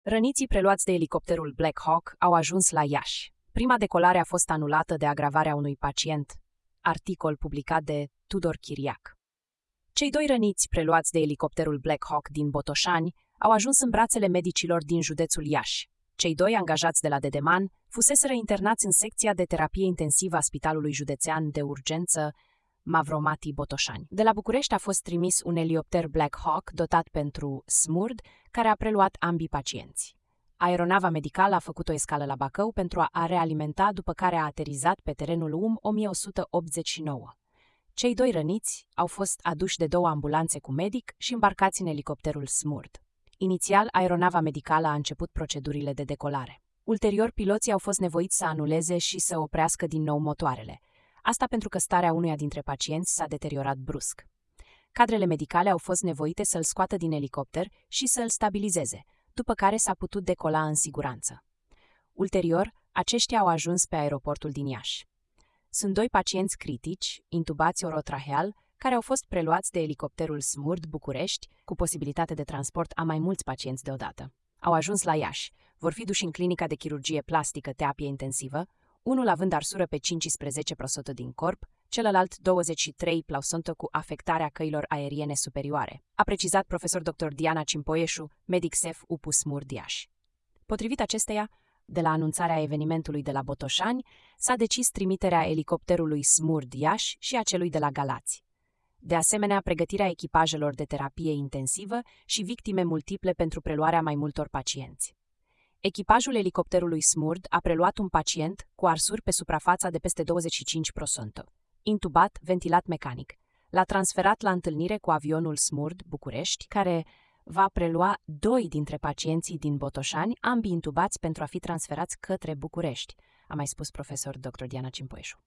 Răniții preluați de elicopterul Black Hawk au ajuns la Iași. Prima decolare a fost anulată de agravarea unui pacient. Articol publicat de Tudor Chiriac. Cei doi răniți preluați de elicopterul Black Hawk din Botoșani au ajuns în brațele medicilor din județul Iași. Cei doi angajați de la Dedeman fuseseră internați în secția de terapie intensivă a Spitalului Județean de Urgență Mavromati Botoșani. De la București a fost trimis un elicopter Black Hawk dotat pentru SMURD, care a preluat ambii pacienți. Aeronava medicală a făcut o escală la Bacău pentru a realimenta, după care a aterizat pe terenul UM 1189. Cei doi răniți au fost aduși de două ambulanțe cu medic și îmbarcați în elicopterul SMURD. Inițial, aeronava medicală a început procedurile de decolare. Ulterior, piloții au fost nevoiți să anuleze și să oprească din nou motoarele. Asta pentru că starea unuia dintre pacienți s-a deteriorat brusc. Cadrele medicale au fost nevoite să-l scoată din elicopter și să-l stabilizeze, după care s-a putut decola în siguranță. Ulterior, aceștia au ajuns pe aeroportul din Iași. Sunt doi pacienți critici, intubați orotraheal, care au fost preluați de elicopterul SMURD București, cu posibilitate de transport a mai mulți pacienți deodată. Au ajuns la Iași, vor fi duși în clinica de chirurgie plastică terapie intensivă, unul având arsură pe 15% din corp, celălalt 23% cu afectarea căilor aeriene superioare, a precizat profesor dr. Diana Cimpoieșu, medic SEF UPU SMURD Iași. Potrivit acesteia, de la anunțarea evenimentului de la Botoșani, s-a decis trimiterea elicopterului SMURD Iași și a celui de la Galați. De asemenea, pregătirea echipajelor de terapie intensivă și victime multiple pentru preluarea mai multor pacienți. Echipajul elicopterului SMURD a preluat un pacient cu arsuri pe suprafața de peste 25%, intubat, ventilat mecanic. L-a transferat la întâlnire cu avionul SMURD București, care va prelua doi dintre pacienții din Botoșani, ambii intubați pentru a fi transferați către București, a mai spus profesor dr. Diana Cimpoieșu.